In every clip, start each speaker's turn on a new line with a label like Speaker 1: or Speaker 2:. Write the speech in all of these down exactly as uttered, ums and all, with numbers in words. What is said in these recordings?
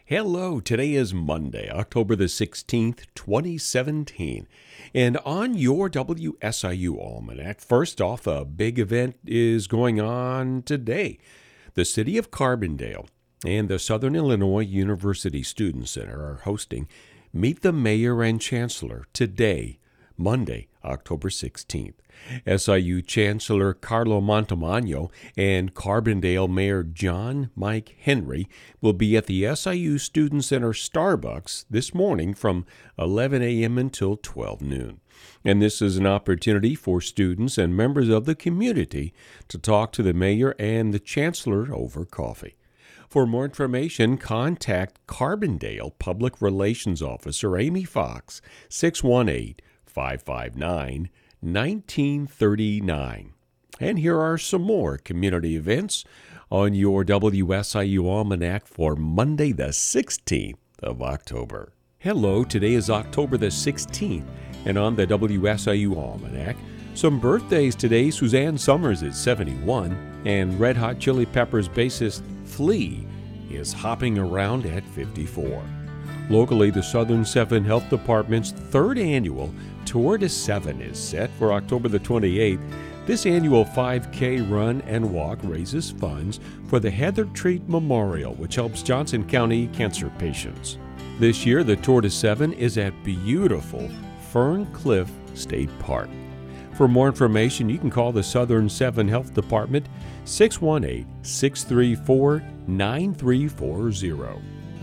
Speaker 1: Hello, today is Monday, October the sixteenth, twenty seventeen. And on your W S I U Almanac, first off, a big event is going on today. The City of Carbondale and the Southern Illinois University Student Center are hosting Meet the Mayor and Chancellor today, Monday, October sixteenth. S I U Chancellor Carlo Montemagno and Carbondale Mayor John Mike Henry will be at the S I U Student Center Starbucks this morning from eleven a.m. until twelve noon. And this is an opportunity for students and members of the community to talk to the mayor and the chancellor over coffee. For more information, contact Carbondale Public Relations Officer Amy Fox, six one eight, five five nine, nineteen thirty-nine. And here are some more community events on your W S I U Almanac for Monday the sixteenth of October. Hello, today is October the sixteenth, and on the W S I U Almanac, some birthdays today. Suzanne Summers is seventy-one, and Red Hot Chili Peppers bassist Flea is hopping around at fifty-four. Locally, the Southern Seven Health Department's third annual Tour de Seven is set for October the twenty-eighth. This annual five K run and walk raises funds for the Heather Treat Memorial, which helps Johnson County cancer patients. This year, the Tour de Seven is at beautiful Fern Cliff State Park. For more information, you can call the Southern Seven Health Department, six one eight, six three four, nine three four zero.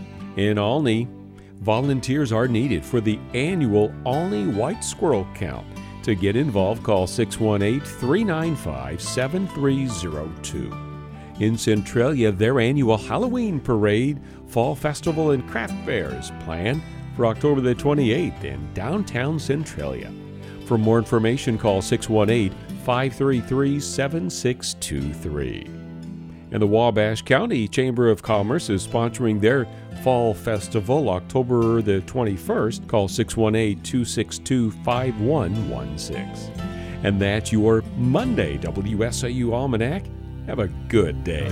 Speaker 1: In Olney, volunteers are needed for the annual Olney White Squirrel Count. To get involved, call six one eight, three nine five, seven three zero two. In Centralia, their annual Halloween Parade, Fall Festival, and Craft Fair is planned for October the twenty-eighth in downtown Centralia. For more information, call six one eight, five three three, seven six two three. And the Wabash County Chamber of Commerce is sponsoring their Fall Festival October the twenty-first. Call six one eight, two six two, five one one six. And that's your Monday W S I U Almanac. Have a good day.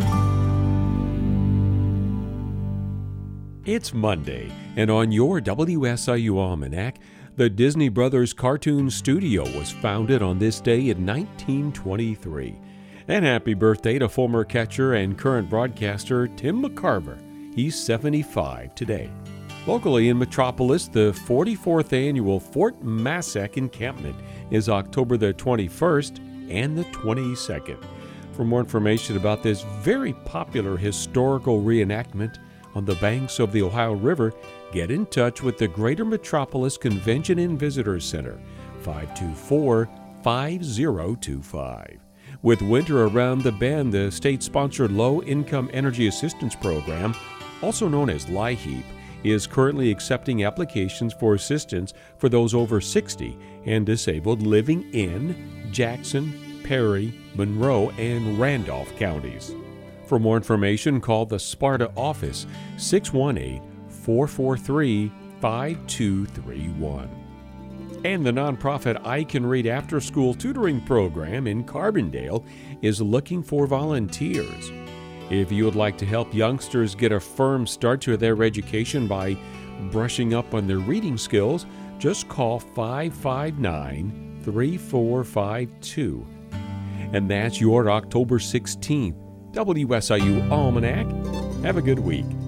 Speaker 1: It's Monday, and on your W S I U Almanac, the Disney Brothers Cartoon Studio was founded on this day in nineteen twenty-three. And happy birthday to former catcher and current broadcaster Tim McCarver. He's seventy-five today. Locally in Metropolis, the forty-fourth annual Fort Massac encampment is October the twenty-first and the twenty-second. For more information about this very popular historical reenactment on the banks of the Ohio River, get in touch with the Greater Metropolis Convention and Visitor Center, five two four, five zero two five. With winter around the bend, the state-sponsored Low-Income Energy Assistance Program, also known as LIHEAP, is currently accepting applications for assistance for those over sixty and disabled living in Jackson, Perry, Monroe, and Randolph counties. For more information, call the Sparta office, six one eight, four four three, five two three one. And the nonprofit I Can Read After School Tutoring Program in Carbondale is looking for volunteers. If you would like to help youngsters get a firm start to their education by brushing up on their reading skills, just call five five nine, three four five two. And that's your October sixteenth W S I U Almanac. Have a good week.